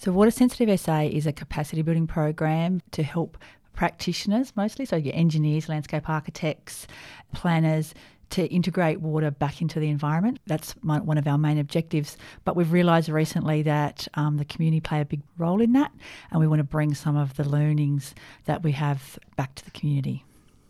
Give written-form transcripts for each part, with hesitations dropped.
So Water Sensitive SA is a capacity building program to help practitioners mostly, so your engineers, landscape architects, planners, to integrate water back into the environment. That's one of our main objectives. But we've realised recently that the community play a big role in that, and we want to bring some of the learnings that we have back to the community.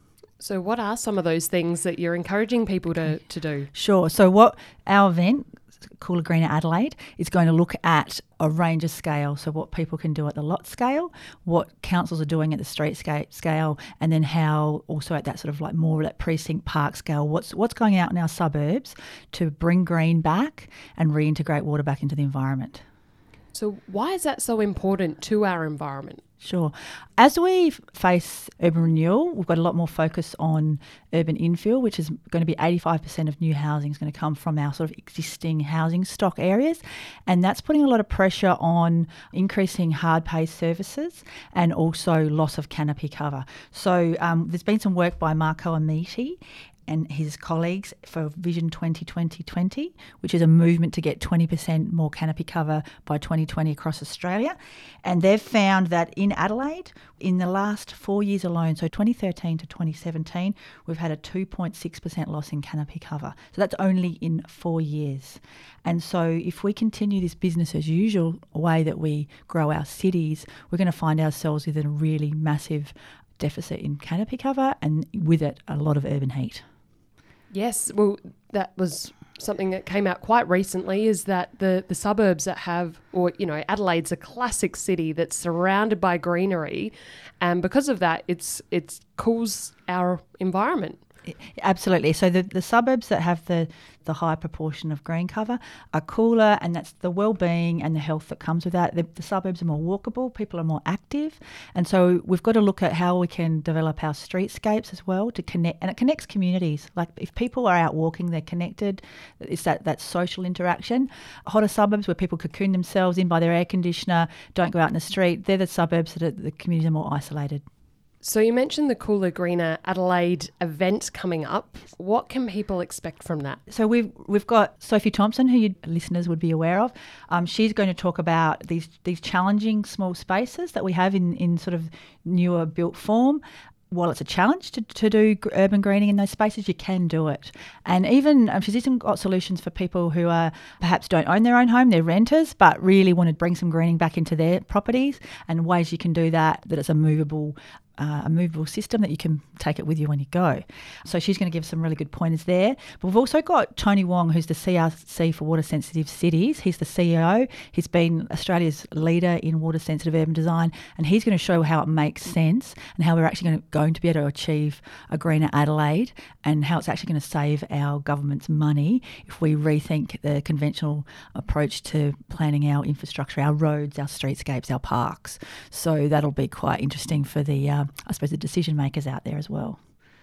So what are some of those things that you're encouraging people to do? Sure. So what our event, Cooler Greener Adelaide, is going to look at a range of scale. So what people can do at the lot scale, what councils are doing at the streetscape scale, and then how also at that sort of like more that precinct park scale, what's going out in our suburbs to bring green back and reintegrate water back into the environment. So why is that so important to our environment? Sure. As we face urban renewal, we've got a lot more focus on urban infill, which is going to be 85% of new housing is going to come from our sort of existing housing stock areas. And that's putting a lot of pressure on increasing hard pay services and also loss of canopy cover. So there's been some work by Marco Amiti and his colleagues for Vision 2020, which is a movement to get 20% more canopy cover by 2020 across Australia. And they've found that in Adelaide, in the last 4 years alone, so 2013 to 2017, we've had a 2.6% loss in canopy cover. So that's only in 4 years. And so if we continue this business as usual way that we grow our cities, we're going to find ourselves with a really massive deficit in canopy cover and with it a lot of urban heat. Yes, well, that was something that came out quite recently, is that the suburbs that have, or, you know, Adelaide's a classic city that's surrounded by greenery, and because of that, it cools our environment. Absolutely. So the suburbs that have the high proportion of green cover are cooler, and that's the well-being and the health that comes with that. The suburbs are more walkable, people are more active, and so we've got to look at how we can develop our streetscapes as well to connect, and it connects communities. Like if people are out walking, they're connected. It's that social interaction. Hotter suburbs where people cocoon themselves in by their air conditioner, don't go out in the street, they're the suburbs that the communities are more isolated. So you mentioned the Cooler Greener Adelaide event coming up. What can people expect from that? So we've got Sophie Thompson, who you listeners would be aware of. She's going to talk about these challenging small spaces that we have in sort of newer built form. While it's a challenge to do urban greening in those spaces, you can do it. And even she's even got solutions for people who are perhaps don't own their own home, they're renters, but really want to bring some greening back into their properties, and ways you can do that it's a movable system that you can take it with you when you go. So she's going to give some really good pointers there. But we've also got Tony Wong, who's the CRC for Water Sensitive Cities. He's the CEO. He's been Australia's leader in water sensitive urban design, and he's going to show how it makes sense and how we're actually going to be able to achieve a greener Adelaide, and how it's actually going to save our government's money if we rethink the conventional approach to planning our infrastructure, our roads, our streetscapes, our parks. So that'll be quite interesting for the decision makers out there as well.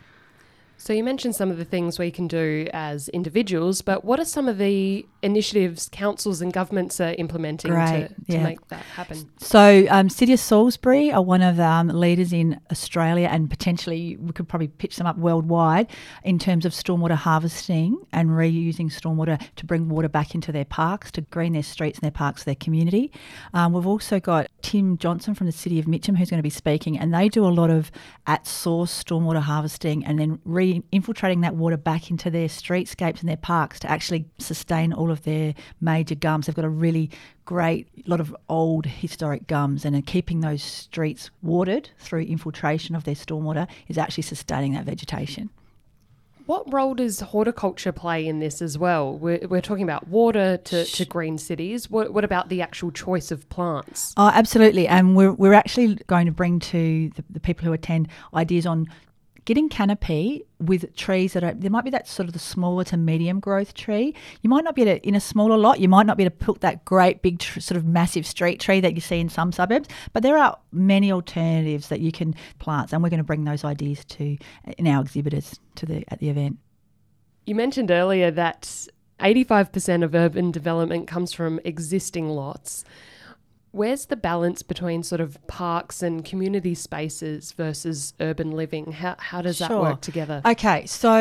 So you mentioned some of the things we can do as individuals, but what are some of the initiatives councils and governments are implementing to make that happen? So City of Salisbury are one of the leaders in Australia, and potentially we could probably pitch them up worldwide in terms of stormwater harvesting and reusing stormwater to bring water back into their parks, to green their streets and their parks, their community. We've also got Tim Johnson from the City of Mitcham who's going to be speaking, and they do a lot of at-source stormwater harvesting and then infiltrating that water back into their streetscapes and their parks to actually sustain all of their major gums. They've got a really great lot of old historic gums, and keeping those streets watered through infiltration of their stormwater is actually sustaining that vegetation. What role does horticulture play in this as well? We're talking about water to green cities. What about the actual choice of plants? Oh, absolutely. And we're actually going to bring to the people who attend ideas on getting canopy with trees that there might be that sort of the smaller to medium growth tree. You might not be able to, in a smaller lot, you might not be able to put that great big sort of massive street tree that you see in some suburbs, but there are many alternatives that you can plant, and we're going to bring those ideas in our exhibitors at the event. You mentioned earlier that 85% of urban development comes from existing lots. Where's the balance between sort of parks and community spaces versus urban living? How does that work together? Okay, so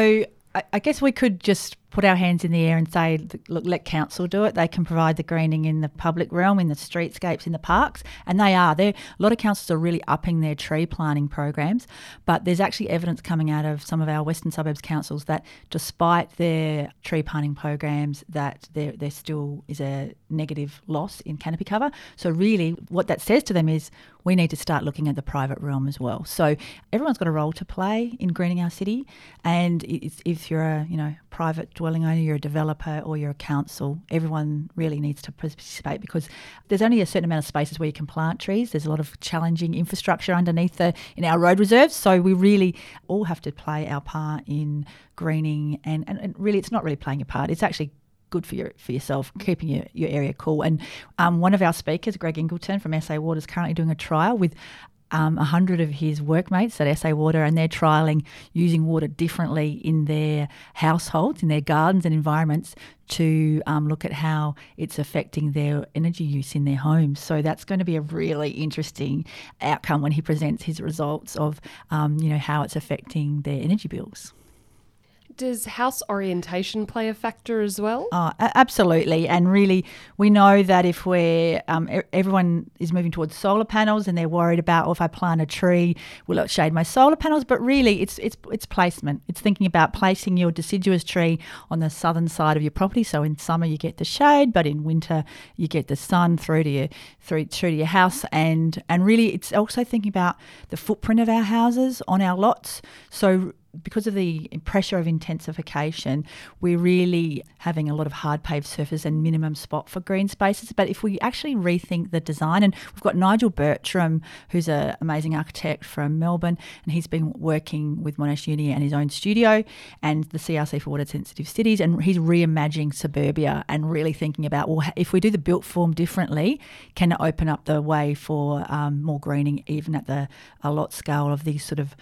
I guess we could just put our hands in the air and say, look, let council do it. They can provide the greening in the public realm, in the streetscapes, in the parks, and they are. A lot of councils are really upping their tree planting programs, but there's actually evidence coming out of some of our Western Suburbs councils that despite their tree planting programs, that there still is a negative loss in canopy cover. So really what that says to them is we need to start looking at the private realm as well. So everyone's got a role to play in greening our city, and if you're a private dwelling owner, you're a developer, or you're a council, everyone really needs to participate, because there's only a certain amount of spaces where you can plant trees. There's a lot of challenging infrastructure underneath in our road reserves, so we really all have to play our part in greening, and really it's not really playing your part, it's actually good for yourself, keeping your area cool. And one of our speakers, Greg Ingleton from SA Water, is currently doing a trial with 100 of his workmates at SA Water, and they're trialling using water differently in their households, in their gardens and environments, to look at how it's affecting their energy use in their homes. So that's going to be a really interesting outcome when he presents his results of how it's affecting their energy bills. Does house orientation play a factor as well? Oh, absolutely. And really, we know that if everyone is moving towards solar panels and they're worried about, if I plant a tree, will it shade my solar panels? But really, it's placement. It's thinking about placing your deciduous tree on the southern side of your property. So in summer you get the shade, but in winter you get the sun through to your house. And really, it's also thinking about the footprint of our houses on our lots. So because of the pressure of intensification, we're really having a lot of hard paved surface and minimum spot for green spaces. But if we actually rethink the design, and we've got Nigel Bertram, who's an amazing architect from Melbourne, and he's been working with Monash Uni and his own studio and the CRC for Water Sensitive Cities, and he's reimagining suburbia and really thinking about, well, if we do the built form differently, can it open up the way for more greening, even at a lot scale of these sort of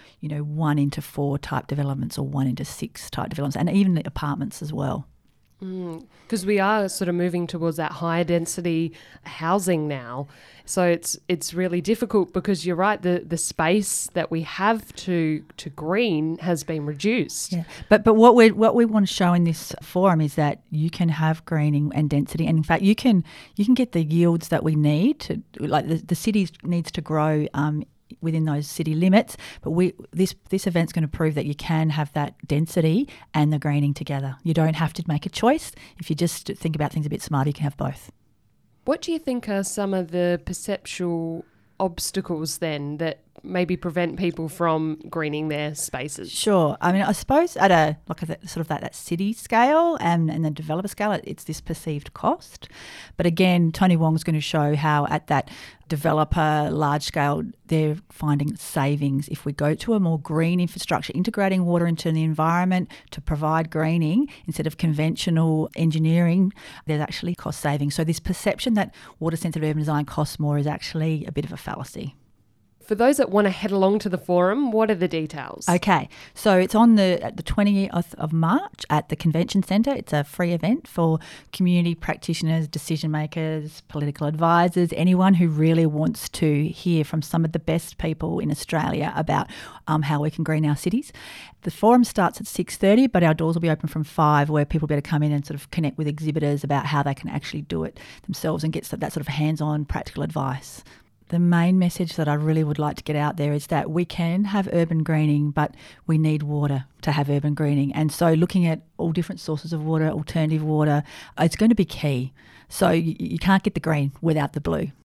1:4 type developments, or 1:6 type developments, and even the apartments as well. Because we are sort of moving towards that higher density housing now. So it's really difficult, because you're right, the space that we have to green has been reduced. Yeah. But what we want to show in this forum is that you can have greening and density, and in fact you can get the yields that we need to, like the city needs to grow within those city limits, but this event's going to prove that you can have that density and the greening together. You don't have to make a choice. If you just think about things a bit smarter, you can have both. What do you think are some of the perceptual obstacles then that maybe prevent people from greening their spaces? Sure. I mean, I suppose at a sort of that city scale and the developer scale, it's this perceived cost. But again, Tony Wong's going to show how at that developer large scale, they're finding savings. If we go to a more green infrastructure, integrating water into the environment to provide greening instead of conventional engineering, there's actually cost savings. So this perception that water sensitive urban design costs more is actually a bit of a fallacy. For those that want to head along to the forum, what are the details? Okay, so it's on the 20th of March at the Convention Centre. It's a free event for community practitioners, decision makers, political advisors, anyone who really wants to hear from some of the best people in Australia about how we can green our cities. The forum starts at 6:30, but our doors will be open from 5, where people better come in and sort of connect with exhibitors about how they can actually do it themselves and get that sort of hands-on practical advice. The main message that I really would like to get out there is that we can have urban greening, but we need water to have urban greening. And so looking at all different sources of water, alternative water, it's going to be key. So you can't get the green without the blue.